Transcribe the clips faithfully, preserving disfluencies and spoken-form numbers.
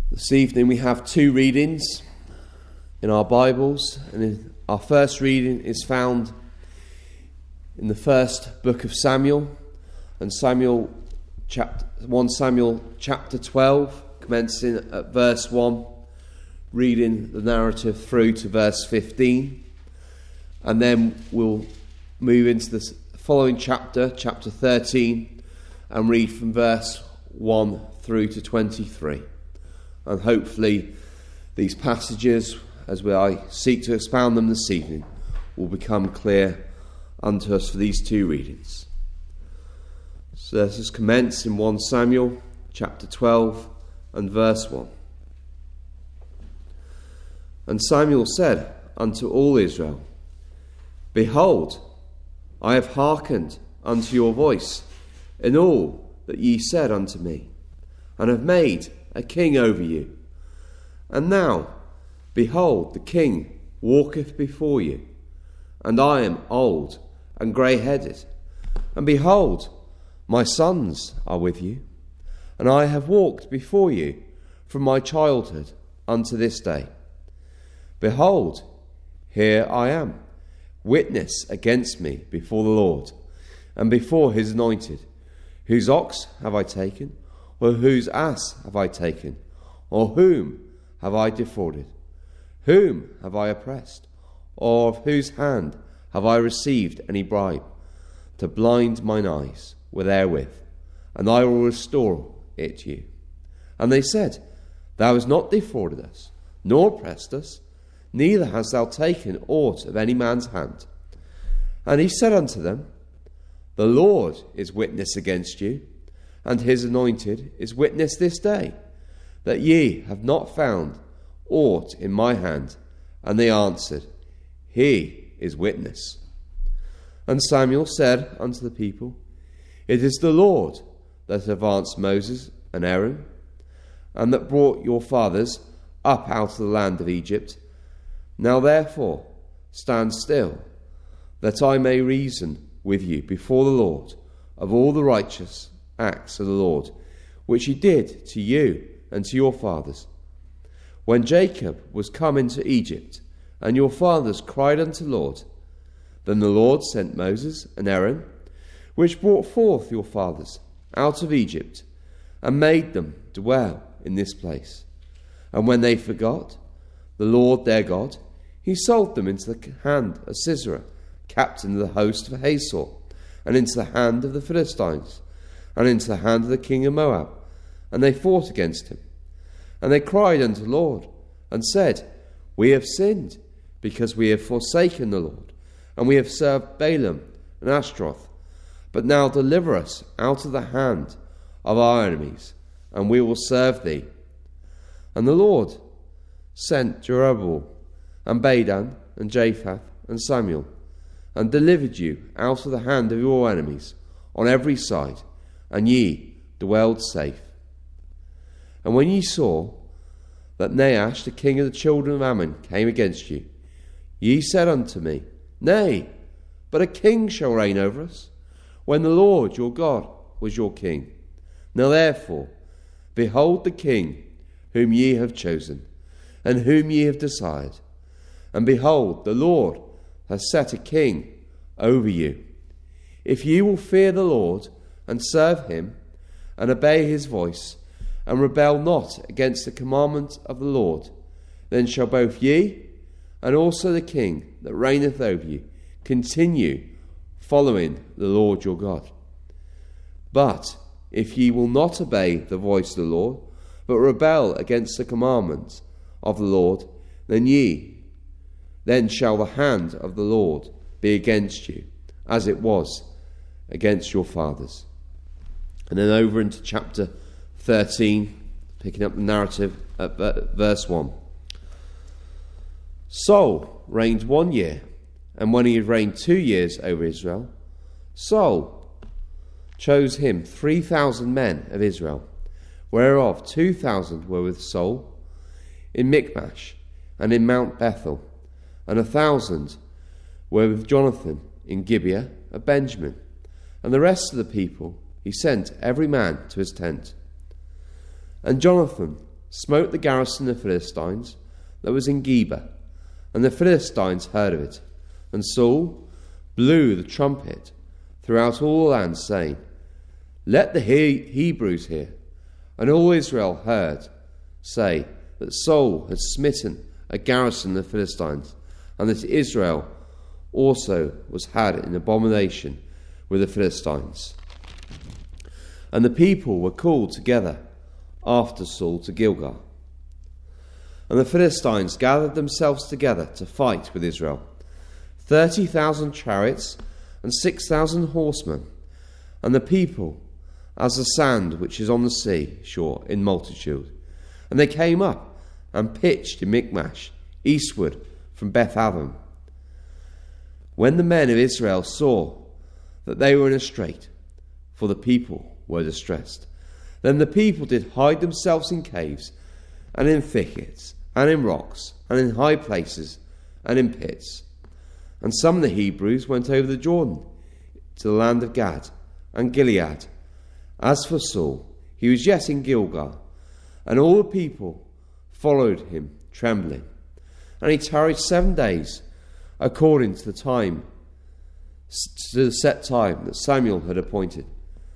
This evening we have two readings in our Bibles, and our first reading is found in the first book of Samuel, and Samuel chapter First Samuel chapter twelve, commencing at verse one, reading the narrative through to verse fifteen, and then we'll move into the following chapter, chapter thirteen, and read from verse one through to twenty-three. And hopefully these passages, as we I seek to expound them this evening, will become clear unto us for these two readings. So let us commence in First Samuel chapter twelve and verse one. And Samuel said unto all Israel, Behold, I have hearkened unto your voice in all that ye said unto me, and have made a king over you. And now, behold, the king walketh before you, and I am old and grey-headed. And behold, my sons are with you, and I have walked before you from my childhood unto this day. Behold, here I am, witness against me before the Lord, and before his anointed. Whose ox have I taken? Or whose ass have I taken? Or whom have I defrauded? Whom have I oppressed? Or of whose hand have I received any bribe? To blind mine eyes therewith, and I will restore it to you. And they said, Thou hast not defrauded us, nor oppressed us, neither hast thou taken aught of any man's hand. And he said unto them, The Lord is witness against you, and his anointed is witness this day, that ye have not found aught in my hand. And they answered, He is witness. And Samuel said unto the people, It is the Lord that advanced Moses and Aaron, and that brought your fathers up out of the land of Egypt. Now therefore stand still, that I may reason with you before the Lord of all the righteous acts of the Lord, which he did to you and to your fathers. When Jacob was come into Egypt, and your fathers cried unto the Lord, then the Lord sent Moses and Aaron, which brought forth your fathers out of Egypt, and made them dwell in this place. And when they forgot the Lord their God, he sold them into the hand of Sisera, captain of the host of Hazor, and into the hand of the Philistines, and into the hand of the king of Moab. And they fought against him. And they cried unto the Lord, and said, We have sinned, because we have forsaken the Lord, and we have served Balaam and Ashtaroth. But now deliver us out of the hand of our enemies, and we will serve thee. And the Lord sent Jeroboam, and Badan, and Japhath, and Samuel, and delivered you out of the hand of your enemies on every side, and ye dwelled safe. And when ye saw that Nahash, the king of the children of Ammon, came against you, ye said unto me, Nay, but a king shall reign over us, when the Lord your God was your king. Now therefore, behold the king whom ye have chosen, and whom ye have desired. And behold, the Lord has set a king over you. If ye will fear the Lord, and serve him, and obey his voice, and rebel not against the commandment of the Lord, then shall both ye, and also the king that reigneth over you, continue following the Lord your God. But if ye will not obey the voice of the Lord, but rebel against the commandments of the Lord, then ye, then shall the hand of the Lord be against you, as it was against your fathers. And then over into chapter thirteen, picking up the narrative at verse one. Saul reigned one year, and when he had reigned two years over Israel, Saul chose him three thousand men of Israel, whereof two thousand were with Saul in Michmash and in Mount Bethel, and a thousand were with Jonathan in Gibeah of Benjamin. And the rest of the people he sent every man to his tent. And Jonathan smote the garrison of the Philistines that was in Geba, and the Philistines heard of it. And Saul blew the trumpet throughout all the land, saying, Let the he- Hebrews hear. And all Israel heard say that Saul had smitten a garrison of the Philistines, and that Israel also was had in abomination with the Philistines. And the people were called together after Saul to Gilgal. And the Philistines gathered themselves together to fight with Israel, thirty thousand chariots and six thousand horsemen, and the people as the sand which is on the sea shore in multitude. And they came up and pitched in Michmash, eastward from Beth-aven. When the men of Israel saw that they were in a strait, for the people were distressed, then the people did hide themselves in caves, and in thickets, and in rocks, and in high places, and in pits. And some of the Hebrews went over the Jordan to the land of Gad and Gilead. As for Saul, he was yet in Gilgal, and all the people followed him trembling. And he tarried seven days, according to the time, to the set time that Samuel had appointed.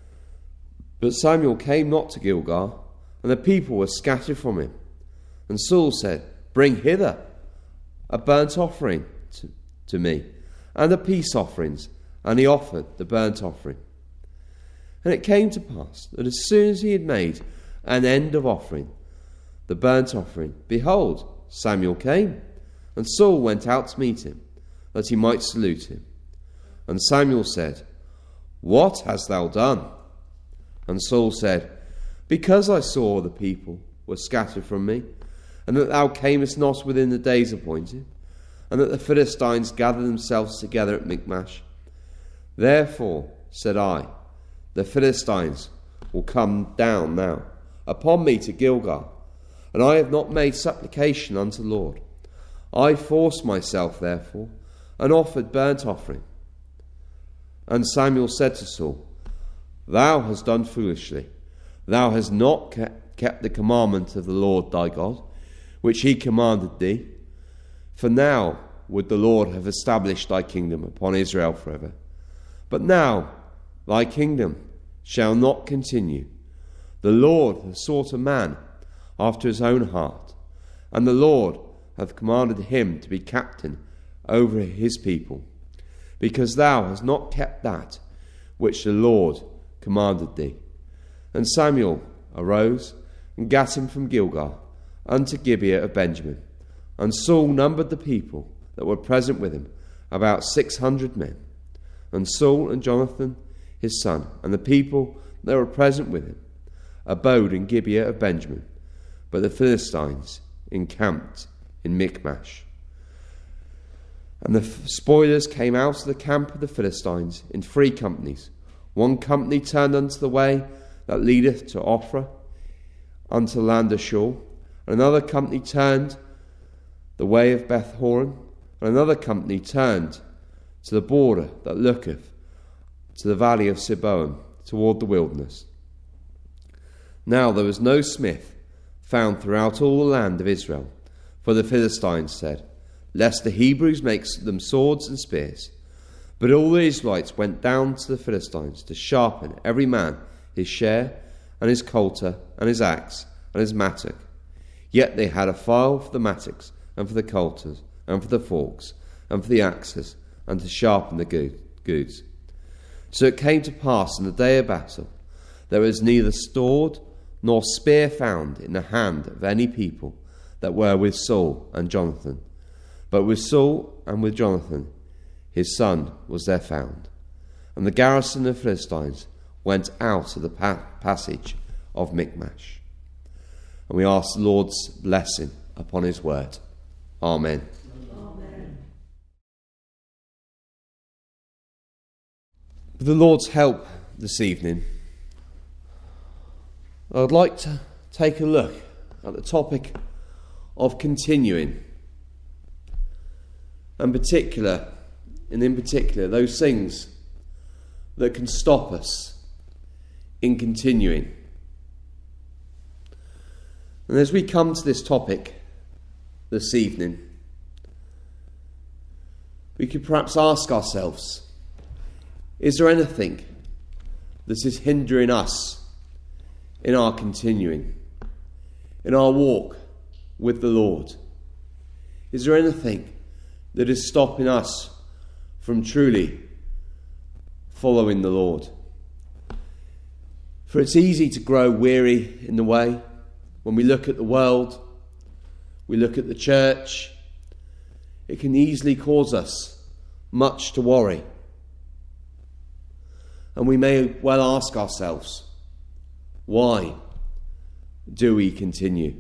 But Samuel came not to Gilgal, and the people were scattered from him. And Saul said, Bring hither a burnt offering to, to me, and the peace offerings. And he offered the burnt offering. And it came to pass that as soon as he had made an end of offering the burnt offering, behold, Samuel came, and Saul went out to meet him, that he might salute him. And Samuel said, What hast thou done? And Saul said, Because I saw the people were scattered from me, and that thou camest not within the days appointed, and that the Philistines gathered themselves together at Michmash. Therefore, said I, the Philistines will come down now upon me to Gilgal, and I have not made supplication unto the Lord. I forced myself, therefore, and offered burnt offering. And Samuel said to Saul, Thou hast done foolishly. Thou hast not kept the commandment of the Lord thy God, which he commanded thee. For now would the Lord have established thy kingdom upon Israel forever. But now thy kingdom shall not continue. The Lord hath sought a man after his own heart, and the Lord hath commanded him to be captain over his people, because thou hast not kept that which the Lord commanded thee. And Samuel arose and gat him from Gilgal unto Gibeah of Benjamin. And Saul numbered the people that were present with him, about six hundred men. And Saul and Jonathan his son, and the people that were present with him, abode in Gibeah of Benjamin, but the Philistines encamped in Michmash. And the spoilers came out of the camp of the Philistines in three companies. One company turned unto the way that leadeth to Ophrah, unto the land of Shur, and another company turned the way of Beth-horon, and another company turned to the border that looketh to the valley of Seboim, toward the wilderness. Now there was no smith found throughout all the land of Israel, for the Philistines said, Lest the Hebrews make them swords and spears. But all the Israelites went down to the Philistines to sharpen every man his share, and his coulter, and his axe, and his mattock. Yet they had a file for the mattocks, and for the coulters, and for the forks, and for the axes, and to sharpen the goods. So it came to pass in the day of battle, there was neither sword nor spear found in the hand of any people that were with Saul and Jonathan. But with Saul and with Jonathan, his son, was there found. And the garrison of the Philistines went out of the pa- passage of Michmash. And we ask the Lord's blessing upon his word. Amen. Amen. With the Lord's help this evening, I would like to take a look at the topic of continuing, and particular, and in particular, those things that can stop us in continuing. And as we come to this topic this evening, we could perhaps ask ourselves, is there anything that is hindering us in our continuing, in our walk with the Lord? Is there anything that is stopping us from truly following the Lord? For it's easy to grow weary in the way. When we look at the world, we look at the church, it can easily cause us much to worry. And we may well ask ourselves, why do we continue?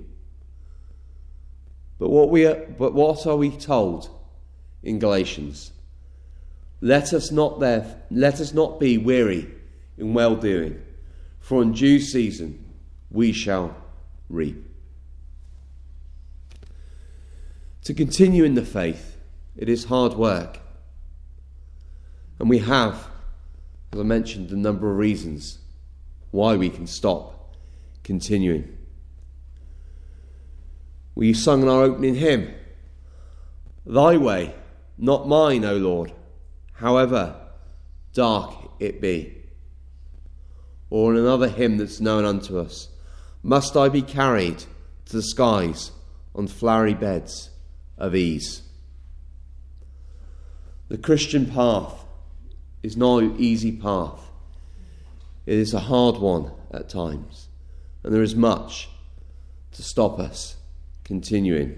But what we are, but what are we told in Galatians? Let us not there, let us not be weary in well-doing, for in due season we shall reap. To continue in the faith, it is hard work. And we have, as I mentioned, a number of reasons why we can stop continuing. We sung in our opening hymn, "Thy way, not mine, O Lord, however dark it be." Or in another hymn that's known unto us, "Must I be carried to the skies on flowery beds of ease?" The Christian path is no easy path. It is a hard one at times, and there is much to stop us continuing.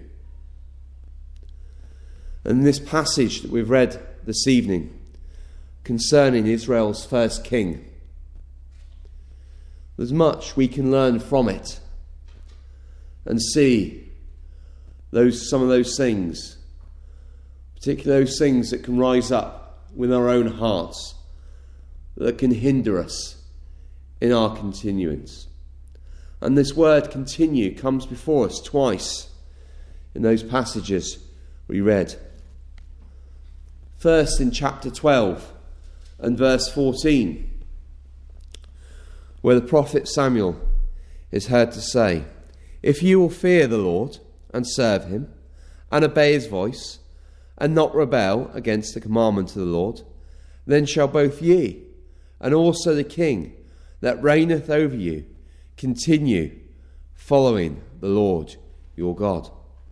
And in this passage that we've read this evening concerning Israel's first king, there's much we can learn from it and see those some of those things, particularly those things that can rise up with our own hearts, that can hinder us in our continuance. And this word "continue" comes before us twice in those passages we read. First in chapter twelve and verse fourteen, where the prophet Samuel is heard to say, "If you will fear the Lord and serve him and obey his voice and not rebel against the commandment of the Lord, then shall both ye and also the king that reigneth over you continue following the Lord your God."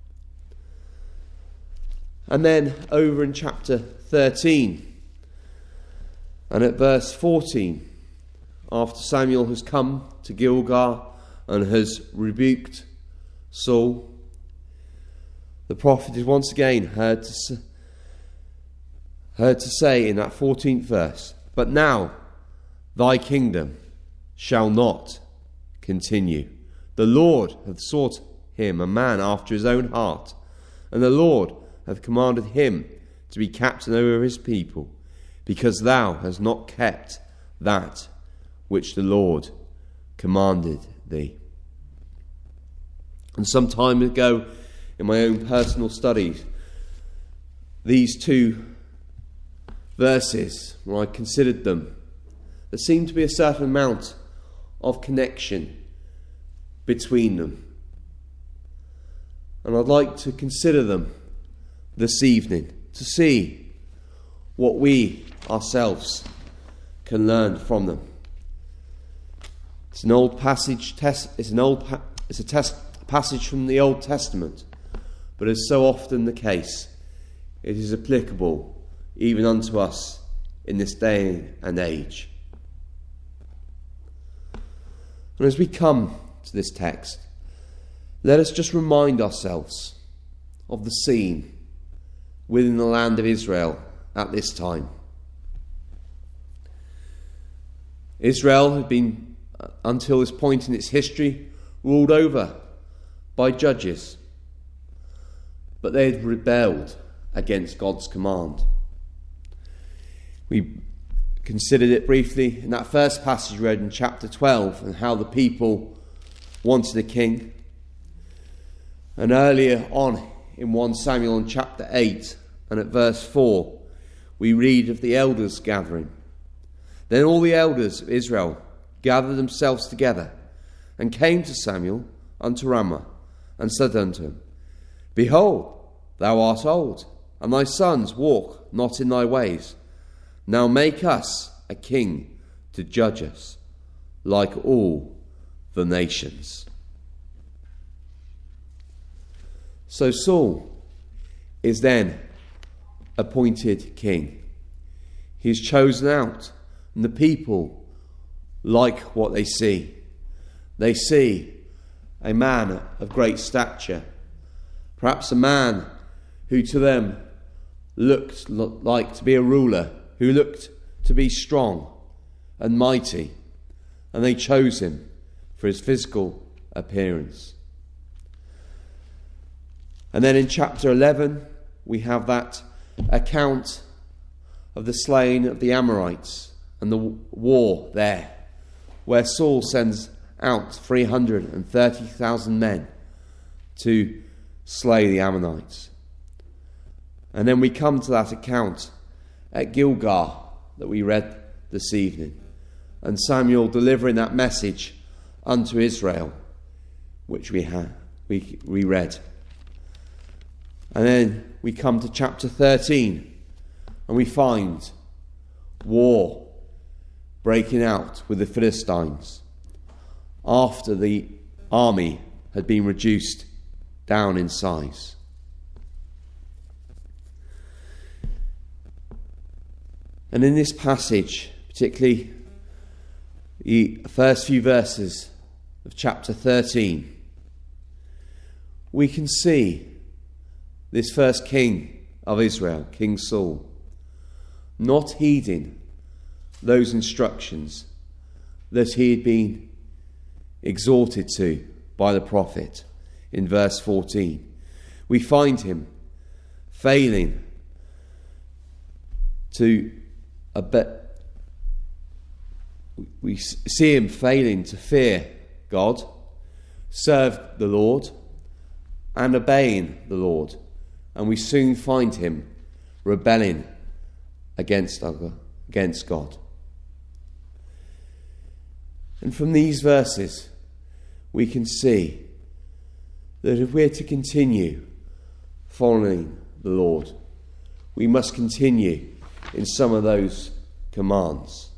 And then over in chapter thirteen and at verse fourteen, after Samuel has come to Gilgal and has rebuked Saul, the prophet is once again heard to, heard to say in that fourteenth verse, "But now thy kingdom shall not continue. The Lord hath sought him a man after his own heart, and the Lord hath commanded him to be captain over his people, because thou hast not kept that which the Lord commanded thee." And some time ago, in my own personal studies, these two verses, when I considered them, there seemed to be a certain amount of connection between them. And I'd like to consider them this evening to see what we ourselves can learn from them. It's an old passage. It's an old. It's a test, passage from the Old Testament, but as so often the case, it is applicable even unto us in this day and age. And as we come to this text, let us just remind ourselves of the scene within the land of Israel at this time. Israel had been, until this point in its history, ruled over by judges, but they had rebelled against God's command. We considered it briefly in that first passage read in chapter twelve, and how the people wanted a king. And earlier on in First Samuel in chapter eight and at verse four, we read of the elders gathering. Then all the elders of Israel gathered themselves together and came to Samuel unto Ramah, and said unto him, Behold, thou art old, and thy sons walk not in thy ways. Now make us a king to judge us, like all the nations. So Saul is then appointed king. He is chosen out, and the people like what they see. They see a man of great stature, perhaps a man who to them looked like to be a ruler, who looked to be strong and mighty, and they chose him for his physical appearance. And then in chapter eleven, we have that account of the slaying of the Amorites and the war there, where Saul sends out three hundred thirty thousand men to slay the Ammonites. And then we come to that account at Gilgal that we read this evening, and Samuel delivering that message unto Israel, which we had, we, we read. And then we come to chapter thirteen, and we find war breaking out with the Philistines after the army had been reduced down in size. And in this passage, particularly the first few verses of chapter thirteen, we can see this first king of Israel, King Saul, not heeding those instructions that he had been exhorted to by the prophet in verse fourteen. We find him failing to a bit. We see him failing to fear God, serve the Lord, and obeying the Lord. And we soon find him rebelling against, against God. And from these verses, we can see that if we're to continue following the Lord, we must continue in some of those commands.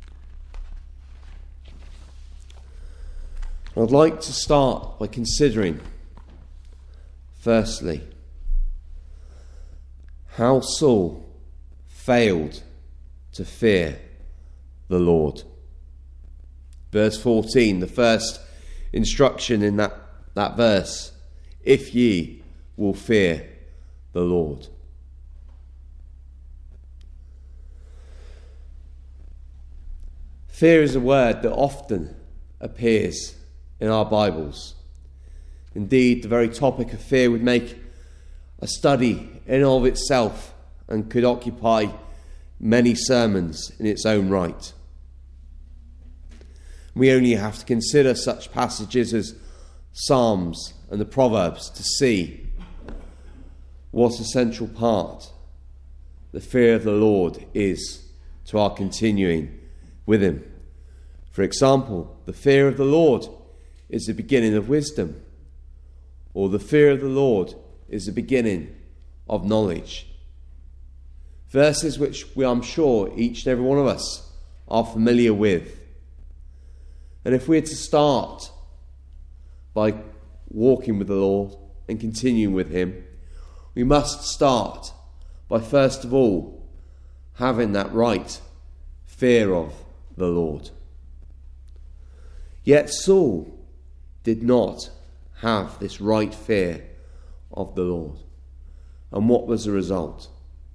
I'd like to start by considering, firstly, how Saul failed to fear the Lord. Verse fourteen, the first instruction in that, that verse, if ye will fear the Lord. Fear is a word that often appears in our Bibles. Indeed, the very topic of fear would make a study in and of itself and could occupy many sermons in its own right. We only have to consider such passages as Psalms and the Proverbs to see what a central part the fear of the Lord is to our continuing with him. For example, the fear of the Lord is the beginning of wisdom, or the fear of the Lord is the beginning of knowledge. Verses which we, I'm sure each and every one of us are familiar with. And if we're to start by walking with the Lord and continuing with him, we must start by first of all having that right fear of the Lord. Yet Saul did not have this right fear of the Lord. And what was the result?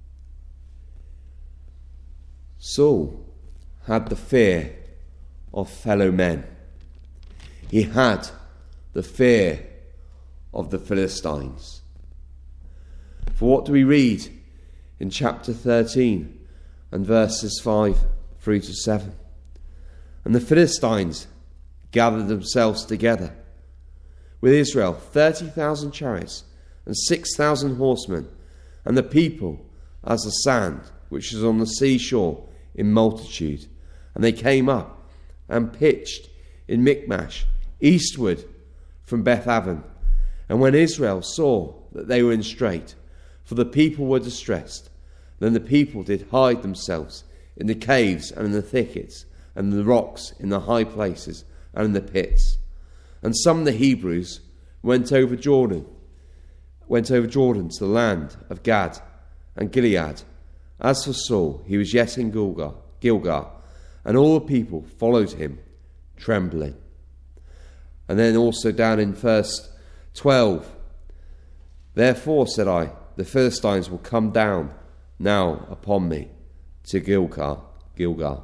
Saul had the fear of fellow men. He had the fear of the Philistines. For what do we read in chapter thirteen and verses five through to seven? And the Philistines gathered themselves together with Israel, thirty thousand chariots and six thousand horsemen, and the people as the sand which is on the seashore in multitude. And they came up and pitched in Michmash, eastward from Beth Aven. And when Israel saw that they were in strait, for the people were distressed, then the people did hide themselves in the caves and in the thickets and the rocks, in the high places and in the pits. And some of the Hebrews went over Jordan, went over Jordan to the land of Gad and Gilead. As for Saul, he was yet in Gilgal, Gilgal, and all the people followed him, trembling. And then also down in verse twelve, therefore, said I, the Philistines will come down now upon me to Gilgal, Gilgal.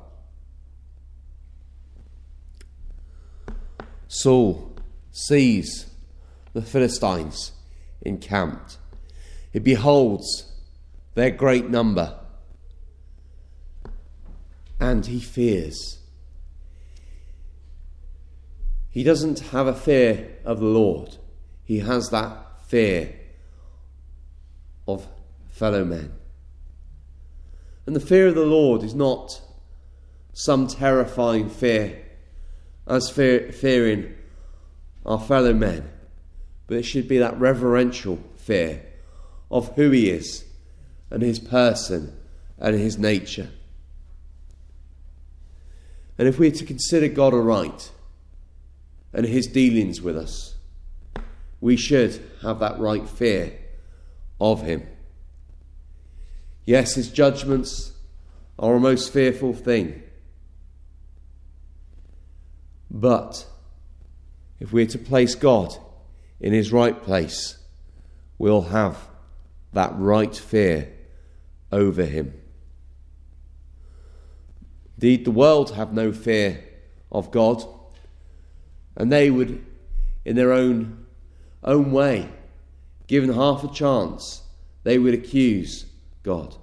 Saul sees the Philistines encamped. He beholds their great number, and he fears. He doesn't have a fear of the Lord. He has that fear of fellow men. And the fear of the Lord is not some terrifying fear as fear, fearing our fellow men, but it should be that reverential fear of who he is and his person and his nature. And if we are to consider God aright and his dealings with us, we should have that right fear of him. Yes, his judgments are a most fearful thing. But if we're to place God in his right place, we'll have that right fear over him. Indeed, the world have no fear of God, and they would, in their own, own way, given half a chance, they would accuse God.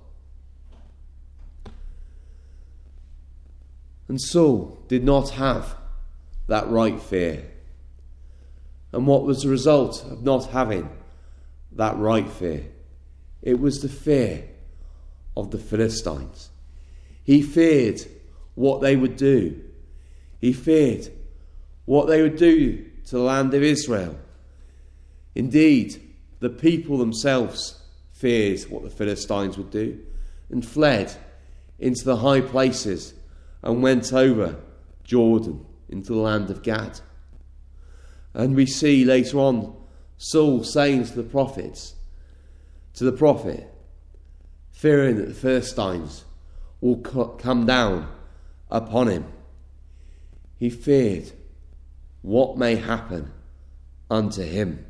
And Saul did not have that right fear. And what was the result of not having that right fear? It was the fear of the Philistines. He feared what they would do. He feared what they would do to the land of Israel. Indeed, the people themselves feared what the Philistines would do and fled into the high places and went over Jordan into the land of Gad. And we see later on Saul saying to the prophets, to the prophet, fearing that the Philistines will come down upon him. He feared what may happen unto him.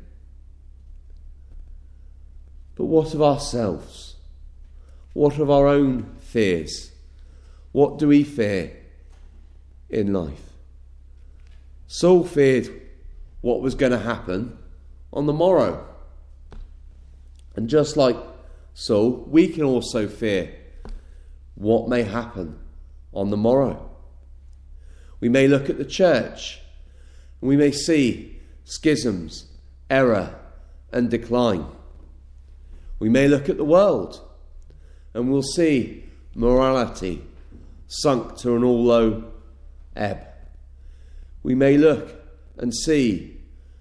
But what of ourselves? What of our own fears? What do we fear in life? Saul feared what was going to happen on the morrow. And just like Saul, we can also fear what may happen on the morrow. We may look at the church and we may see schisms, error and decline. We may look at the world and we'll see morality sunk to an all low ebb. We may look and see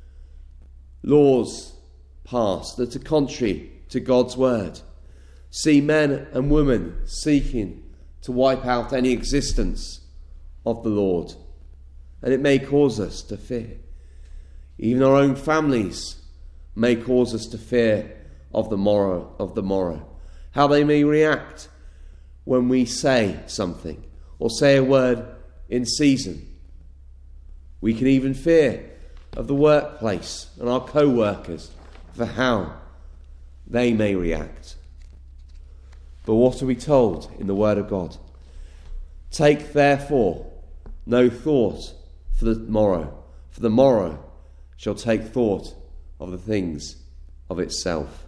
laws passed that are contrary to God's word. See men and women seeking to wipe out any existence of the Lord. And it may cause us to fear. Even our own families may cause us to fear of the morrow, of the morrow. How they may react when we say something or say a word in season. We can even fear of the workplace and our co-workers for how they may react. But what are we told in the Word of God? Take therefore no thought for the morrow, for the morrow shall take thought of the things of itself.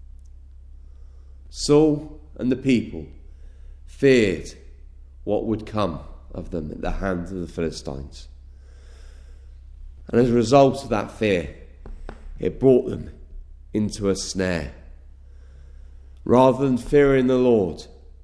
Saul and the people feared what would come of them at the hands of the Philistines. And as a result of that fear, it brought them into a snare. Rather than fearing the Lord,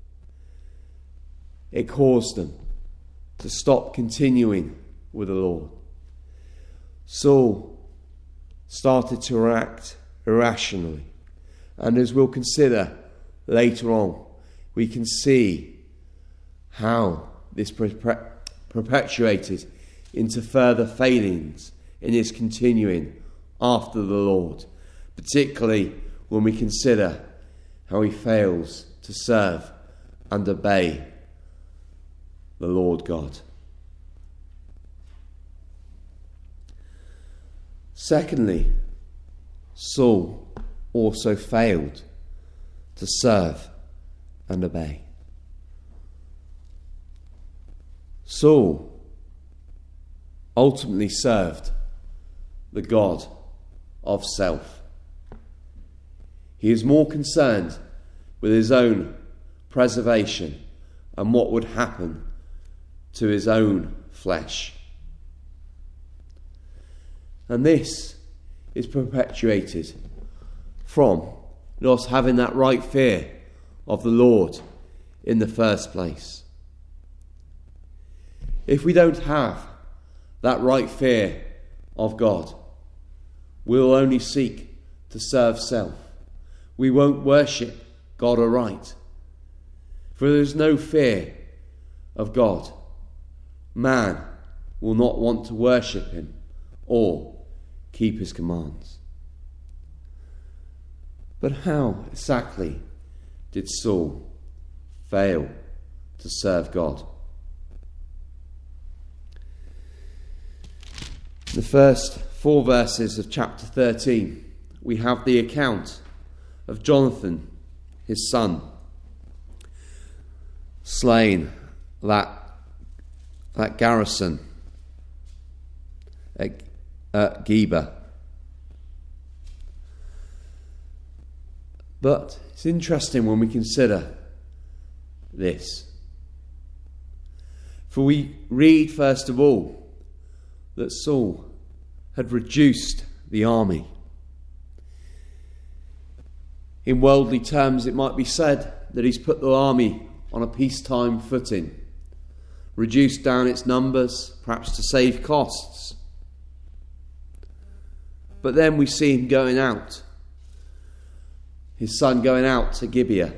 it caused them to stop continuing with the Lord. Saul started to act irrationally. And as we'll consider later on, we can see how this perpetuated into further failings in his continuing after the Lord, particularly when we consider how he fails to serve and obey the Lord God. Secondly, Saul also failed to serve and obey. Saul ultimately served the God of self. He is more concerned with his own preservation and what would happen to his own flesh. And this is perpetuated from not having that right fear of the Lord in the first place. If we don't have that right fear of God, we'll only seek to serve self. We won't worship God aright. For there is no fear of God, man will not want to worship him or keep his commands. But how exactly did Saul fail to serve God? In the first four verses of chapter thirteen, we have the account of Jonathan, his son, slain that, that garrison at, at Geba. But it's interesting when we consider this. For we read, first of all, that Saul had reduced the army. In worldly terms, it might be said that he's put the army on a peacetime footing, reduced down its numbers, perhaps to save costs. But then we see him going out, his son going out to Gibeah,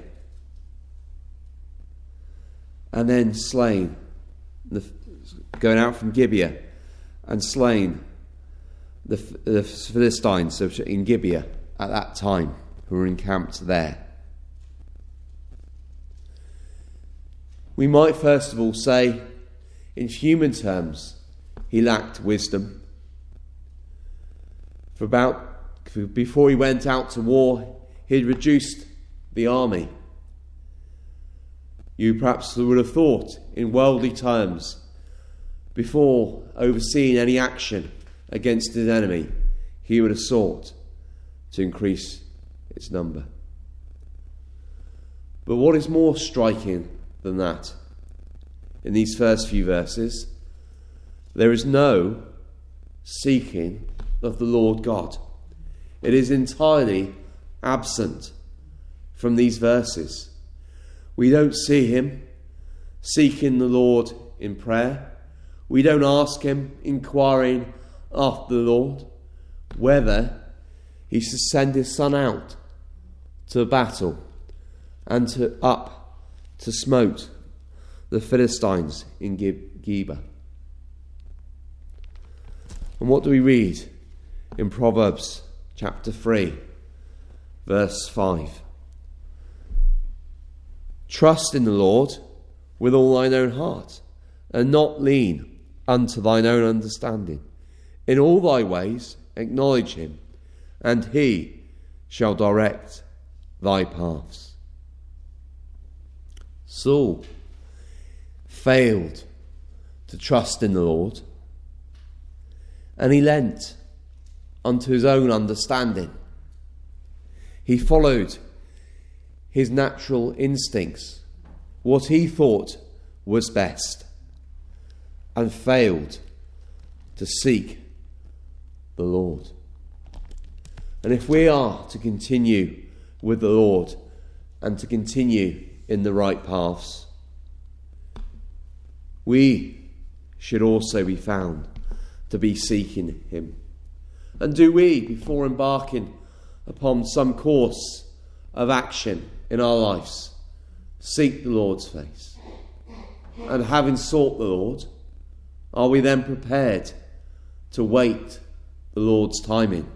and then slain, going out from Gibeah and slain the, the Philistines in Gibeah at that time, who were encamped there. We might first of all say, in human terms, he lacked wisdom. For about for before he went out to war, he had reduced the army. You perhaps would have thought, in worldly terms, before overseeing any action against his enemy, he would have sought to increase its number. But what is more striking than that, in these first few verses, there is no seeking of the Lord God. It is entirely absent from these verses. We don't see him seeking the Lord in prayer. We don't ask him, inquiring after the Lord, whether he should send his son out to battle and to up to smote the Philistines in Geba. And what do we read in Proverbs chapter three, verse five? Trust in the Lord with all thine own heart, and not lean unto thine own understanding. In all thy ways acknowledge him, and he shall direct thy paths. Saul failed to trust in the Lord, and he leant unto his own understanding. He followed his natural instincts, what he thought was best, and failed to seek the Lord. And if we are to continue with the Lord and to continue in the right paths, we should also be found to be seeking him And do we, before embarking upon some course of action in our lives, seek the Lord's face? And having sought the Lord, are we then prepared to wait the Lord's timing?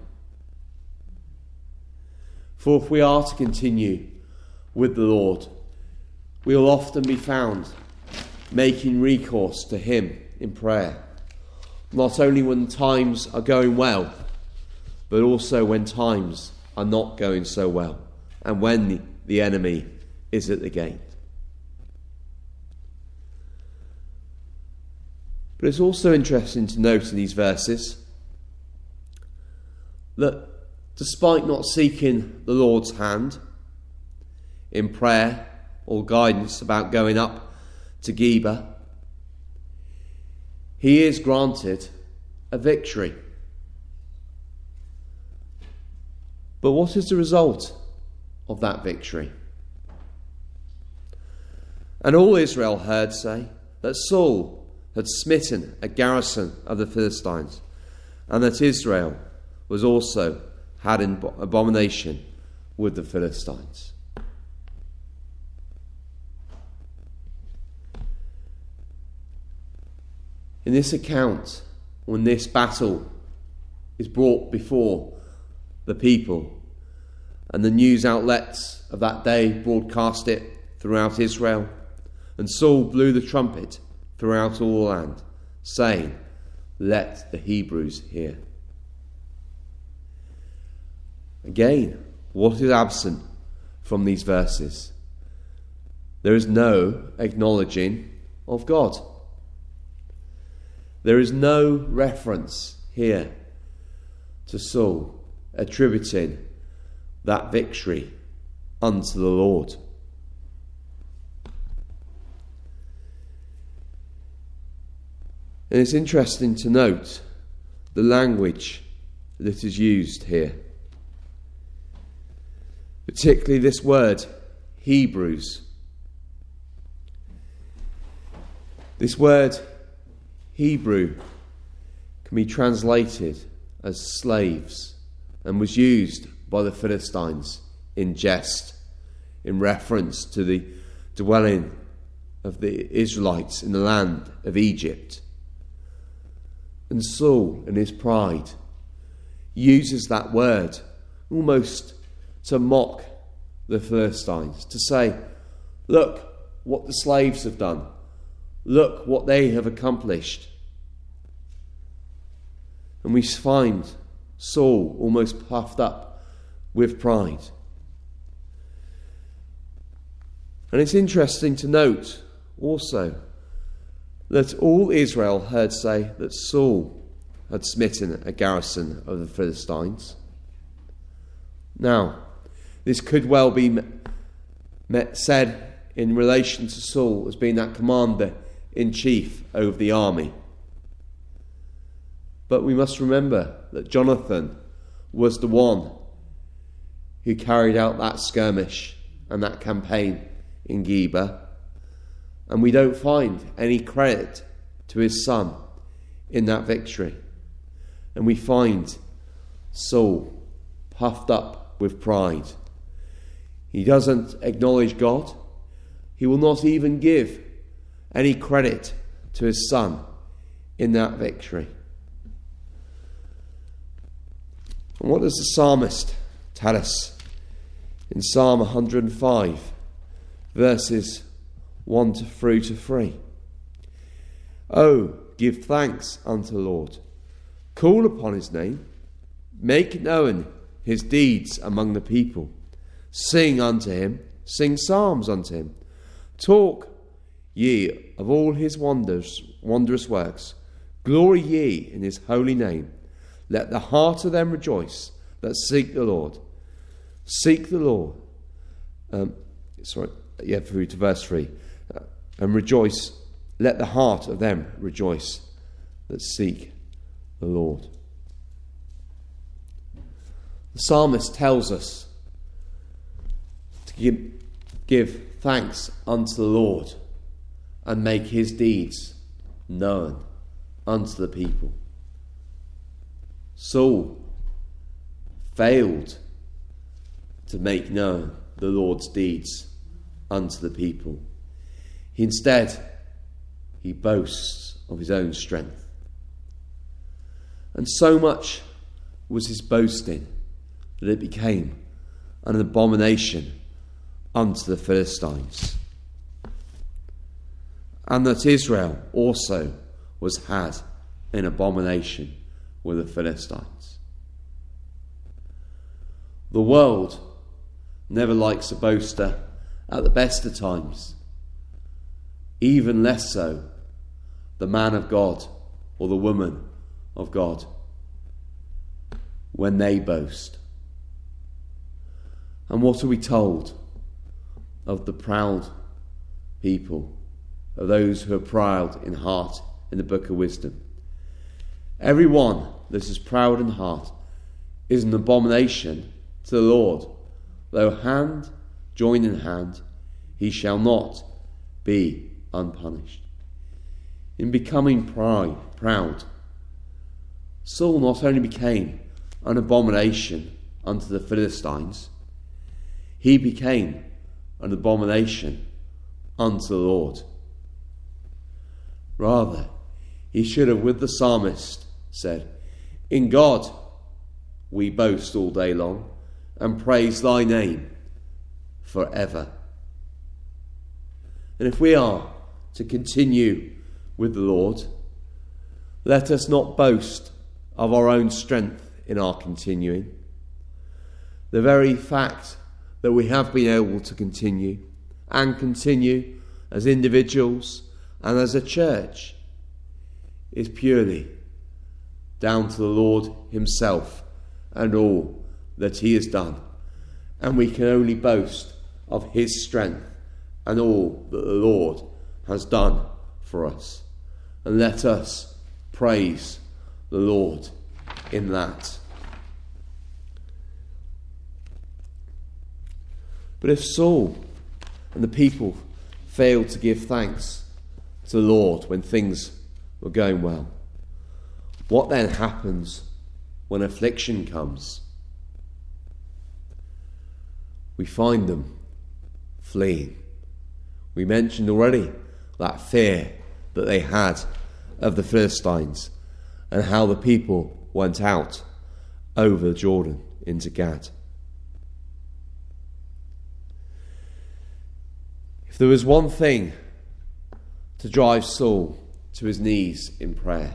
For if we are to continue with the Lord, we will often be found making recourse to him in prayer, not only when times are going well, but also when times are not going so well, and when the, the enemy is at the gate. But it's also interesting to note in these verses that despite not seeking the Lord's hand in prayer or guidance about going up to Geba, he is granted a victory. But what is the result of that victory? And all Israel heard say that Saul had smitten a garrison of the Philistines, and that Israel was also had in abomination with the Philistines. In this account, when this battle is brought before the people, and the news outlets of that day broadcast it throughout Israel, and Saul blew the trumpet throughout all the land, saying, "Let the Hebrews hear." Again, what is absent from these verses? There is no acknowledging of God. There is no reference here to Saul attributing that victory unto the Lord. And it's interesting to note the language that is used here. Particularly this word, Hebrews. This word, Hebrew, can be translated as slaves and was used by the Philistines in jest in reference to the dwelling of the Israelites in the land of Egypt. And Saul, in his pride, uses that word almost to mock the Philistines, to say, look what the slaves have done. Look what they have accomplished. And we find Saul almost puffed up with pride. And it's interesting to note also that all Israel heard say that Saul had smitten a garrison of the Philistines. Now, this could well be met, said in relation to Saul as being that commander-in-chief over the army. But we must remember that Jonathan was the one who carried out that skirmish and that campaign in Geba. And we don't find any credit to his son in that victory. And we find Saul puffed up with pride. He doesn't acknowledge God. He will not even give any credit to his son in that victory. And what does the psalmist tell us in Psalm one hundred five, verses one to through to three? Oh, give thanks unto the Lord. Call upon his name. Make known his deeds among the people. Sing unto him. Sing psalms unto him. Talk ye of all his wonders, wondrous works. Glory ye in his holy name. Let the heart of them rejoice that seek the Lord. Seek the Lord. Um, sorry, yeah, through to verse three. Uh, and rejoice. Let the heart of them rejoice that seek the Lord. The psalmist tells us to give, give thanks unto the Lord and make his deeds known unto the people. Saul failed to make known the Lord's deeds unto the people. Instead, he boasts of his own strength. And so much was his boasting that it became an abomination unto the Philistines. And that Israel also was had in abomination with the Philistines. The world never likes a boaster at the best of times, even less so the man of God or the woman of God when they boast. And what are we told of the proud people, of those who are proud in heart in the book of wisdom? Everyone that is proud in heart is an abomination to the Lord. Though hand join in hand, he shall not be unpunished. In becoming pride, proud, Saul not only became an abomination unto the Philistines, he became an abomination unto the Lord. Rather, he should have, with the psalmist, said, "In God we boast all day long and praise thy name forever." And if we are to continue with the Lord, let us not boast of our own strength in our continuing. The very fact that we have been able to continue and continue as individuals and as a church is purely down to the Lord himself and all that he has done. And we can only boast of his strength and all that the Lord has done for us. And let us praise the Lord in that. But if Saul and the people failed to give thanks to the Lord when things were going well, what then happens when affliction comes? We find them fleeing. We mentioned already that fear that they had of the Philistines and how the people went out over Jordan into Gad. If there was one thing to drive Saul to his knees in prayer,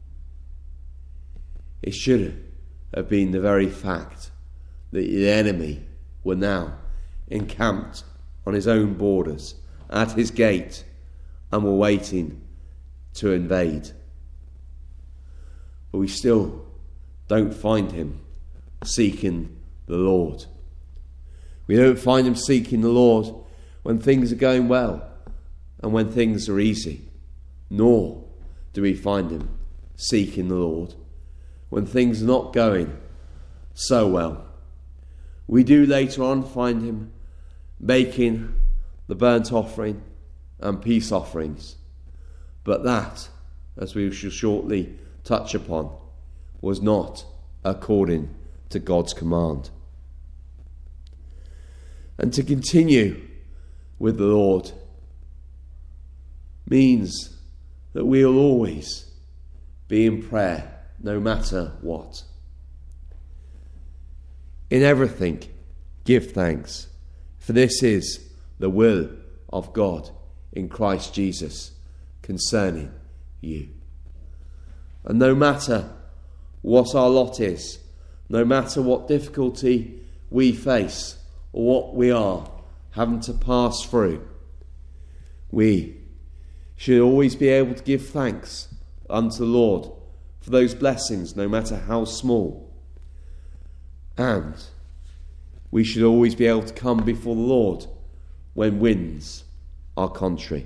it should have been the very fact that the enemy were now encamped on his own borders, at his gate, and were waiting to invade. But we still don't find him seeking the Lord. We don't find him seeking the Lord when things are going well and when things are easy, nor do we find him seeking the Lord when things are not going so well. We do later on find him making the burnt offering and peace offerings, but that, as we shall shortly touch upon, was not according to God's command. And to continue with the Lord means that we'll always be in prayer, no matter what. In everything, give thanks, for this is the will of God in Christ Jesus concerning you. And no matter what our lot is, no matter what difficulty we face or what we are having to pass through, we should always be able to give thanks unto the Lord for those blessings, no matter how small. And we should always be able to come before the Lord when winds are contrary.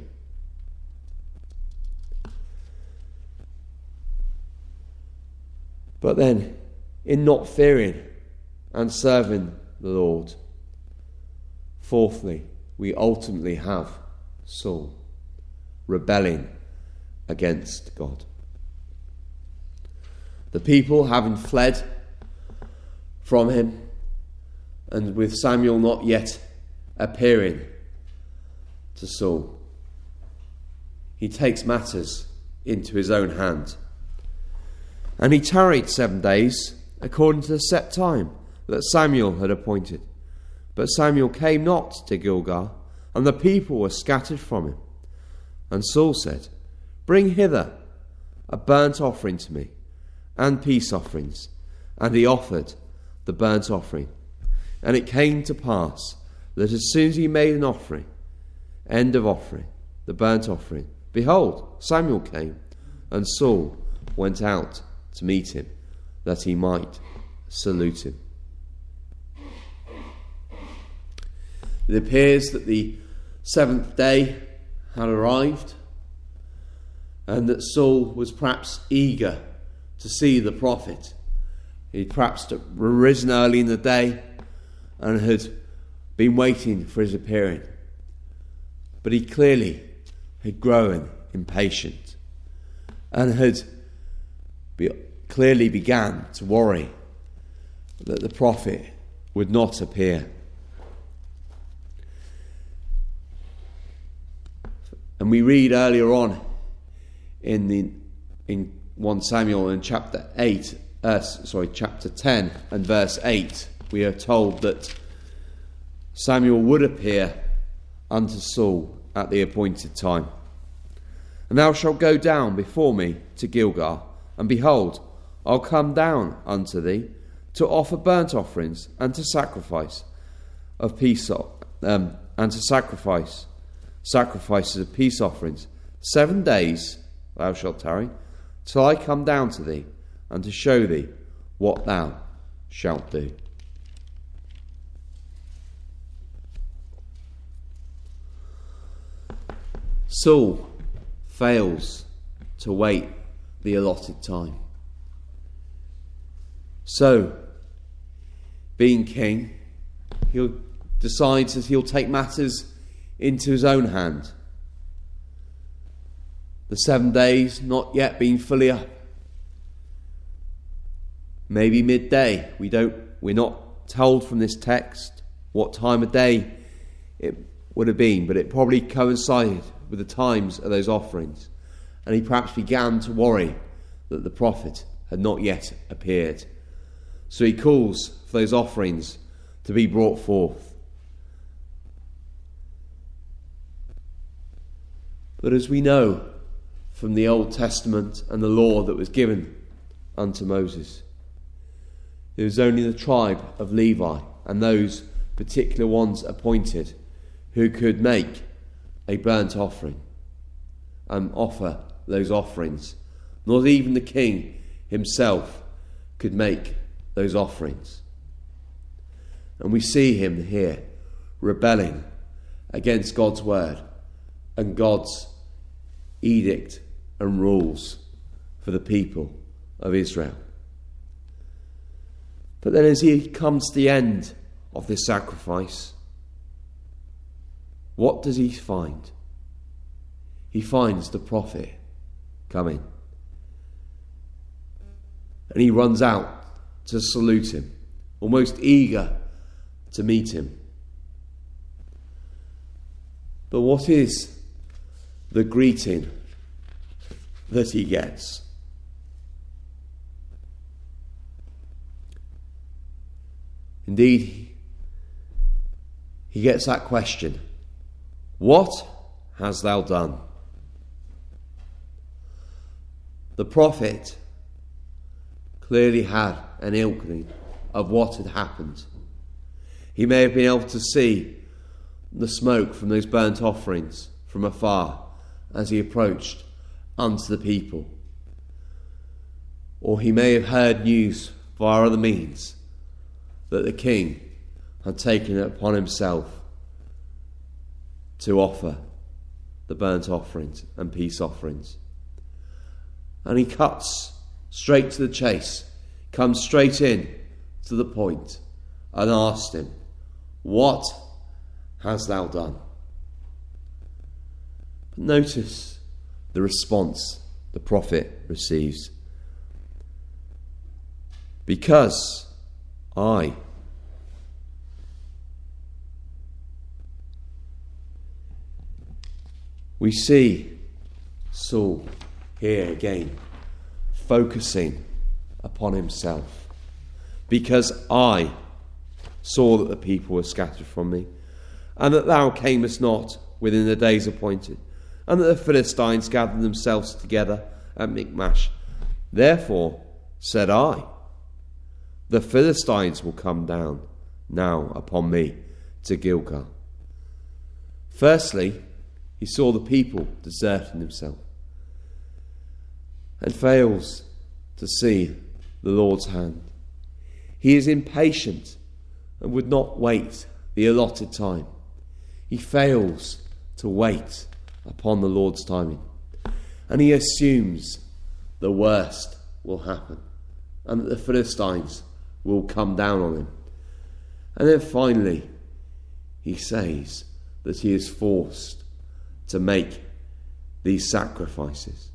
But then, in not fearing and serving the Lord, fourthly, we ultimately have Saul rebelling against God. The people, having fled from him, and with Samuel not yet appearing to Saul, he takes matters into his own hand. And he tarried seven days, according to the set time that Samuel had appointed. But Samuel came not to Gilgal, and the people were scattered from him. And Saul said, Bring hither a burnt offering to me, and peace offerings. And he offered the burnt offering. And it came to pass that as soon as he made an offering, end of offering, the burnt offering, behold, Samuel came, and Saul went out to meet him, that he might salute him. It appears that the seventh day had arrived, and that Saul was perhaps eager to see the prophet. He'd perhaps risen early in the day and had been waiting for his appearing. But he clearly had grown impatient and had be, clearly began to worry that the prophet would not appear. And we read earlier on in the in First Samuel in chapter eight, uh, sorry, chapter ten and verse eight, we are told that Samuel would appear unto Saul at the appointed time. And thou shalt go down before me to Gilgal, and behold, I'll come down unto thee to offer burnt offerings and to sacrifice of peace um, and to sacrifice sacrifices of peace offerings. Seven days thou shalt tarry, till I come down to thee, and to show thee what thou shalt do. Saul fails to wait the allotted time. So, being king, he decides that he'll take matters into his own hand. The seven days not yet being fully up. Maybe midday. We don't. We're not told from this text what time of day it would have been, but it probably coincided with the times of those offerings. And he perhaps began to worry that the prophet had not yet appeared. So he calls for those offerings to be brought forth. But as we know from the Old Testament and the law that was given unto Moses, it was only the tribe of Levi and those particular ones appointed who could make a burnt offering and offer those offerings. Not even the king himself could make those offerings. And we see him here rebelling against God's word and God's edict and rules for the people of Israel. But then as he comes to the end of this sacrifice, what does he find? He finds the prophet coming. And he runs out to salute him, almost eager to meet him. But what is the greeting that he gets? Indeed, he gets that question, what hast thou done? The prophet clearly had an inkling of what had happened. He may have been able to see the smoke from those burnt offerings from afar as he approached unto the people. Or he may have heard news via other means that the king had taken it upon himself to offer the burnt offerings and peace offerings. And he cuts straight to the chase, comes straight in to the point, and asked him, what hast thou done? But notice the response the prophet receives. Because I. We see Saul here again focusing upon himself. Because I saw that the people were scattered from me, and that thou camest not within the days appointed, and that the Philistines gathered themselves together at Michmash. Therefore said I, the Philistines will come down now upon me to Gilgal. Firstly, he saw the people deserting themselves, and fails to see the Lord's hand. He is impatient and would not wait the allotted time. He fails to wait upon the Lord's timing, and he assumes the worst will happen and that the Philistines will come down on him. And then finally he says that he is forced to make these sacrifices.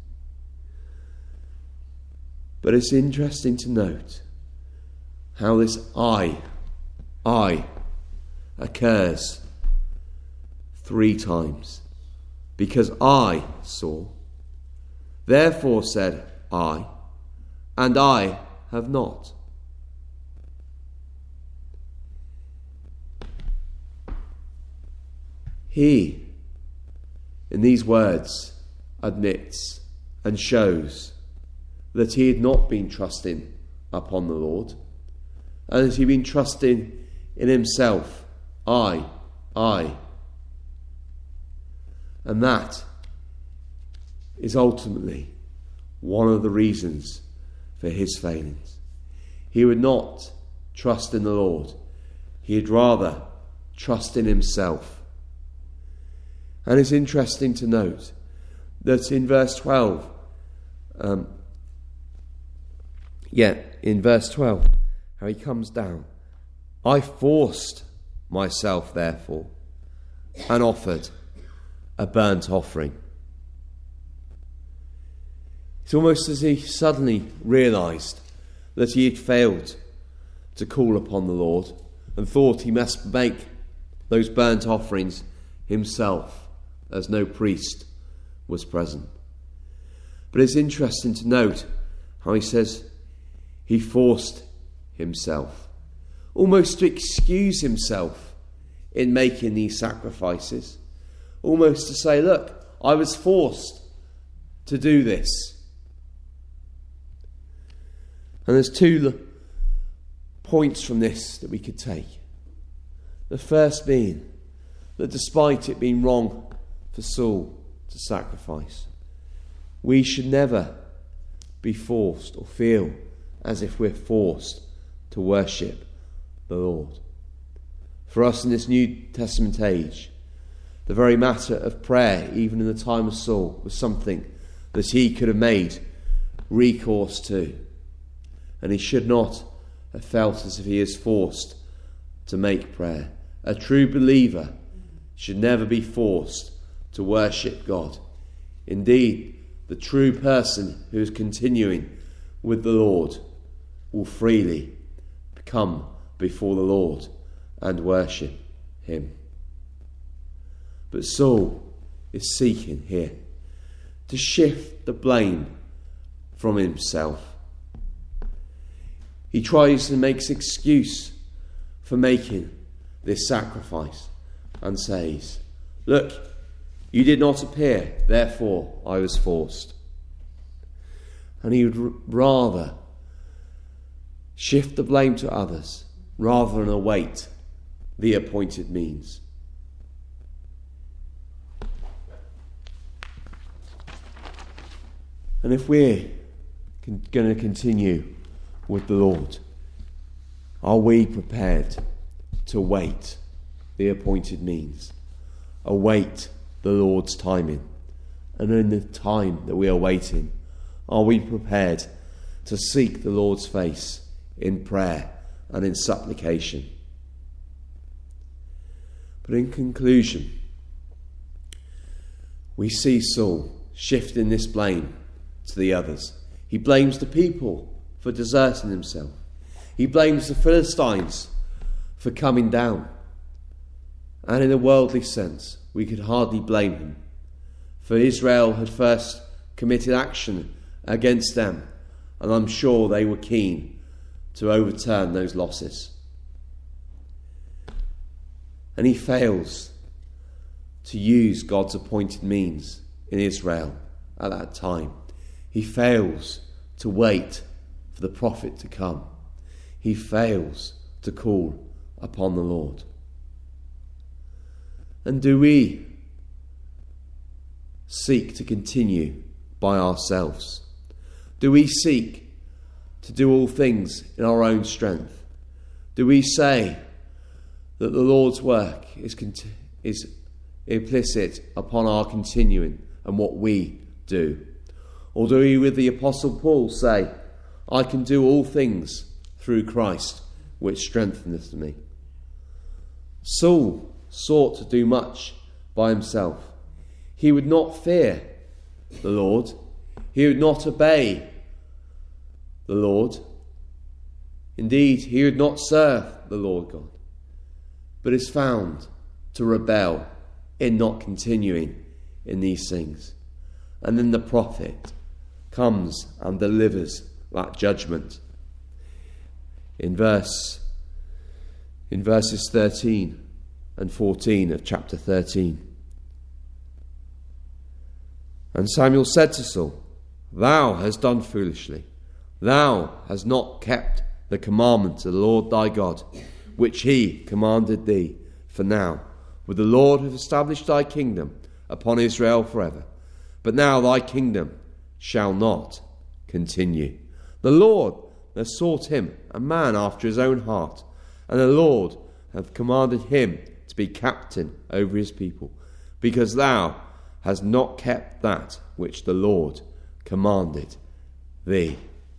But it's interesting to note how this I, I occurs three times. Because I saw, therefore said I, and I have not. He, in these words, admits and shows that he had not been trusting upon the Lord, and that he had been trusting in himself. I, I. And that is ultimately one of the reasons for his failings. He would not trust in the Lord. He'd rather trust in himself. And it's interesting to note that in verse twelve, um, yeah, in verse twelve, how he comes down. I forced myself, therefore, and offered a burnt offering. It's almost as he suddenly realised that he had failed to call upon the Lord and thought he must make those burnt offerings himself, as no priest was present. But it's interesting to note how he says he forced himself, almost to excuse himself in making these sacrifices, almost to say, look, I was forced to do this. And there's two points from this that we could take. The first being that despite it being wrong for Saul to sacrifice, we should never be forced or feel as if we're forced to worship the Lord. For us in this New Testament age, the very matter of prayer, even in the time of Saul, was something that he could have made recourse to. And he should not have felt as if he is forced to make prayer. A true believer should never be forced to worship God. Indeed, the true person who is continuing with the Lord will freely come before the Lord and worship him. But Saul is seeking here to shift the blame from himself. He tries and makes excuse for making this sacrifice and says, look, you did not appear, therefore I was forced. And he would r- rather shift the blame to others rather than await the appointed means. And if we're con- going to continue with the Lord, are we prepared to wait the appointed means, await the Lord's timing? And in the time that we are waiting, are we prepared to seek the Lord's face in prayer and in supplication? But in conclusion, we see Saul shifting this blame to the others. He blames the people for deserting himself. He blames the Philistines for coming down. And in a worldly sense, we could hardly blame him, for Israel had first committed action against them, and I'm sure they were keen to overturn those losses. And he fails to use God's appointed means in Israel at that time. He fails to wait for the prophet to come. He fails to call upon the Lord. And do we seek to continue by ourselves? Do we seek to do all things in our own strength? Do we say that the Lord's work is, cont- is implicit upon our continuing and what we do? Or do we, with the Apostle Paul, say, I can do all things through Christ, which strengtheneth me? Saul sought to do much by himself. He would not fear the Lord. He would not obey the Lord. Indeed, he would not serve the Lord God, but is found to rebel in not continuing in these things. And then the prophet comes and delivers that judgment. In verse in verses thirteen and fourteen of chapter thirteen. And Samuel said to Saul, Thou hast done foolishly. Thou hast not kept the commandment of the Lord thy God, which he commanded thee. For now would the Lord have established thy kingdom upon Israel forever. But now thy kingdom shall not continue. The Lord hath sought him a man after his own heart, and the Lord hath commanded him to be captain over his people, because thou hast not kept that which the Lord commanded thee.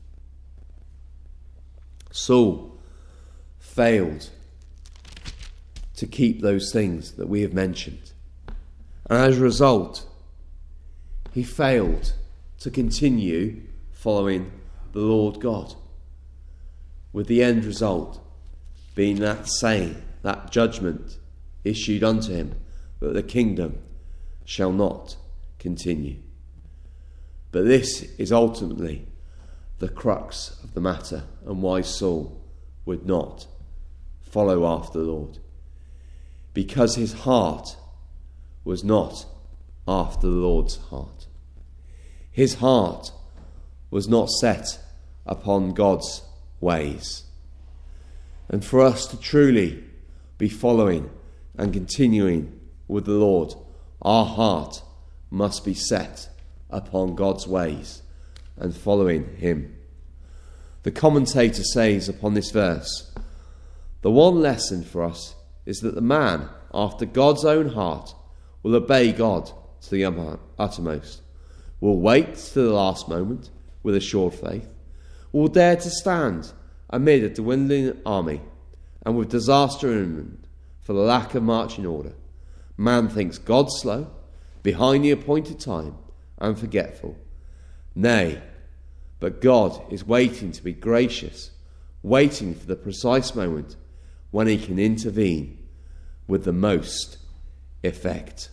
Saul failed to keep those things that we have mentioned, and as a result, he failed to continue following the Lord God, with the end result being that saying, that judgment issued unto him, that the kingdom shall not continue. But this is ultimately the crux of the matter, and why Saul would not follow after the Lord, because his heart was not after the Lord's heart. His heart was not set upon God's ways. And for us to truly be following and continuing with the Lord, our heart must be set upon God's ways and following him. The commentator says upon this verse, the one lesson for us is that the man after God's own heart will obey God to the uttermost, will wait to the last moment with assured faith, will dare to stand amid a dwindling army and with disaster imminent for the lack of marching order. Man thinks God slow, behind the appointed time, and forgetful. Nay, but God is waiting to be gracious, waiting for the precise moment when he can intervene with the most effect.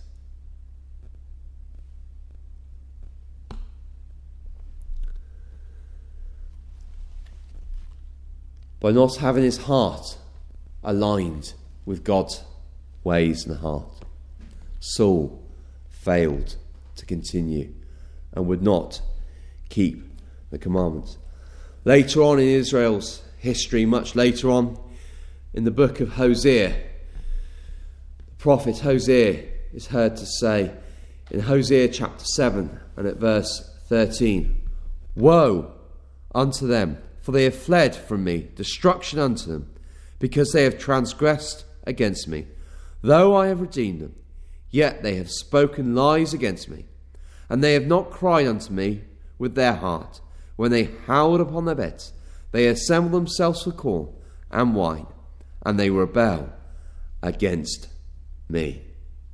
By not having his heart aligned with God's ways and heart, Saul failed to continue and would not keep the commandments. Later on in Israel's history, much later on in the book of Hosea, the prophet Hosea is heard to say in Hosea chapter seven and at verse thirteen, Woe unto them, for they have fled from me, destruction unto them, because they have transgressed against me. Though I have redeemed them, yet they have spoken lies against me, and they have not cried unto me with their heart. When they howled upon their beds, they assemble themselves for corn and wine, and they rebel against me.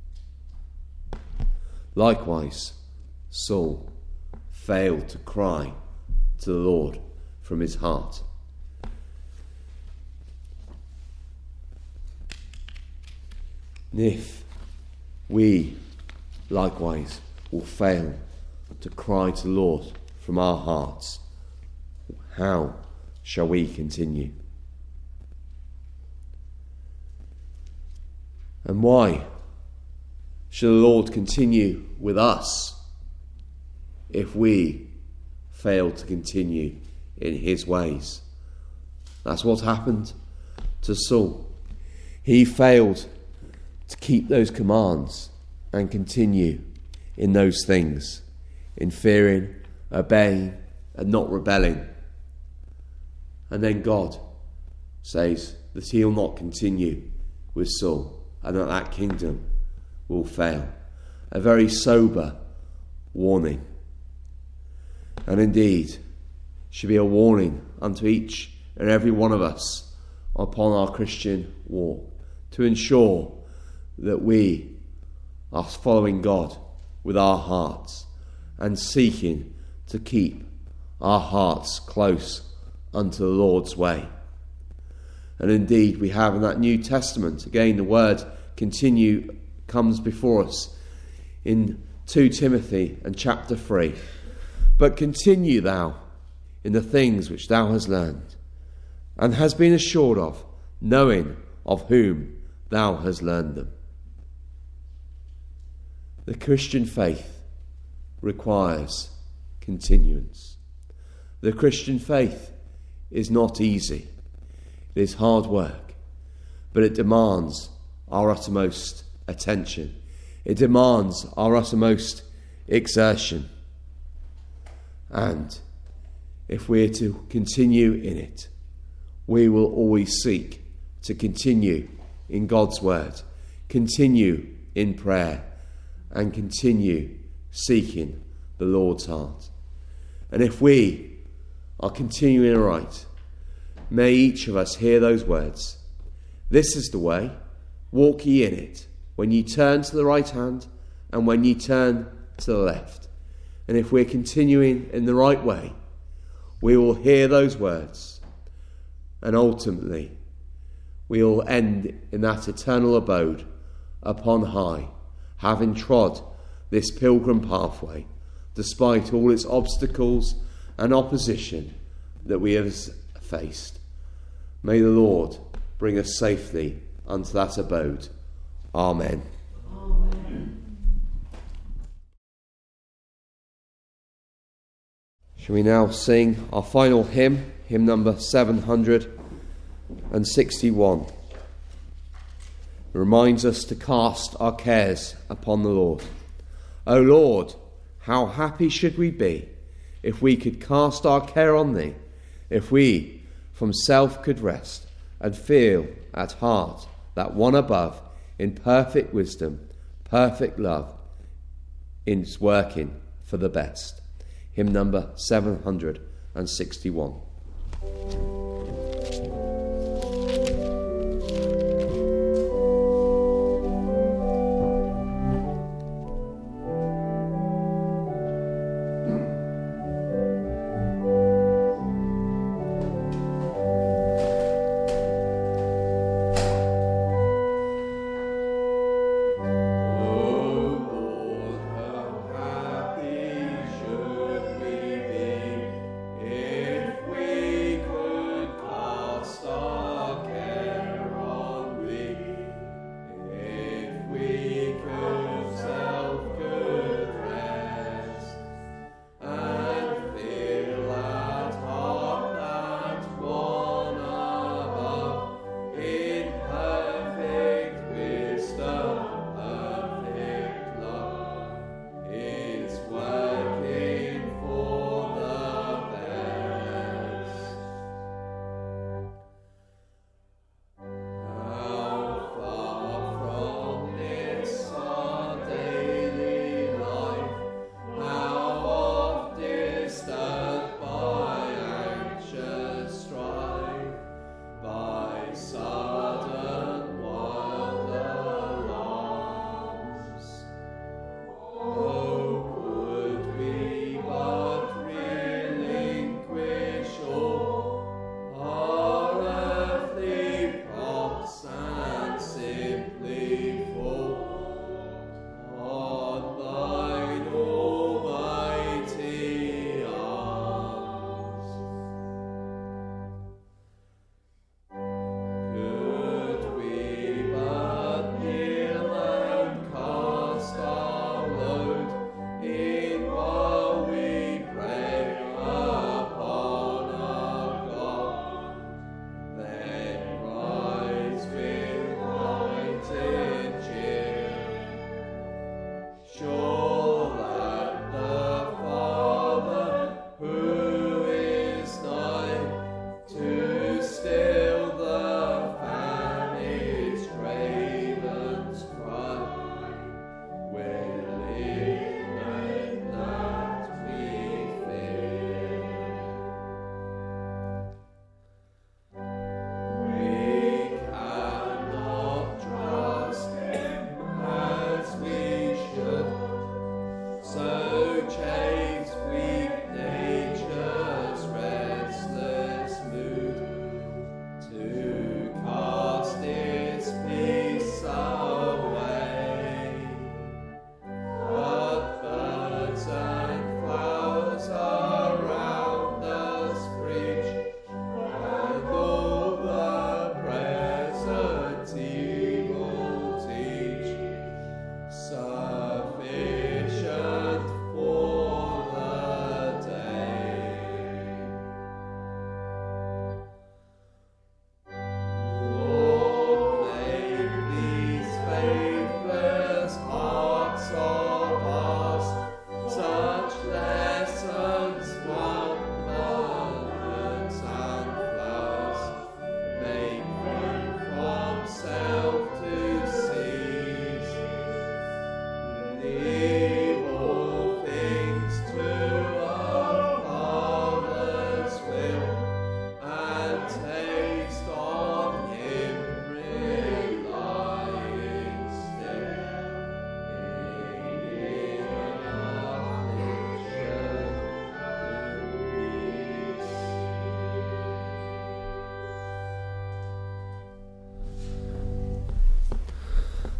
Likewise, Saul failed to cry to the Lord from his heart. And if we likewise will fail to cry to the Lord from our hearts, how shall we continue? And why shall the Lord continue with us if we fail to continue in his ways? That's what happened to Saul. He failed to keep those commands and continue in those things, in fearing, obeying, and not rebelling. And then God says that he'll not continue with Saul, and that that kingdom will fail. A very sober warning. And indeed, should be a warning unto each and every one of us upon our Christian walk, to ensure that we are following God with our hearts and seeking to keep our hearts close unto the Lord's way. And indeed, we have in that New Testament, again, the word continue comes before us in Second Timothy and chapter three. But continue thou in the things which thou hast learned, and hast been assured of, knowing of whom thou hast learned them. The Christian faith requires continuance. The Christian faith is not easy. It is hard work, but it demands our uttermost attention. It demands our uttermost exertion. And if we're to continue in it, we will always seek to continue in God's word, continue in prayer, and continue seeking the Lord's heart. And if we are continuing aright, may each of us hear those words. This is the way, walk ye in it, when ye turn to the right hand and when ye turn to the left. And if we're continuing in the right way, we will hear those words, and ultimately we will end in that eternal abode upon high, having trod this pilgrim pathway, despite all its obstacles and opposition that we have faced. May the Lord bring us safely unto that abode. Amen. Amen. Shall we now sing our final hymn, hymn number seven hundred sixty-one. It reminds us to cast our cares upon the Lord. O Lord, how happy should we be if we could cast our care on thee, if we from self could rest and feel at heart that one above in perfect wisdom, perfect love, is working for the best. Hymn number seven hundred sixty-one. If we could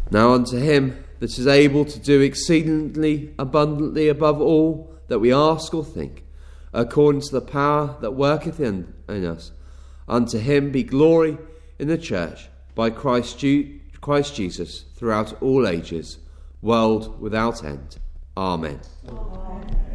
Now unto him that is able to do exceedingly abundantly above all that we ask or think, according to the power that worketh in, in us, unto him be glory in the church by Christ, Ju- Christ Jesus throughout all ages, world without end. Amen. Amen.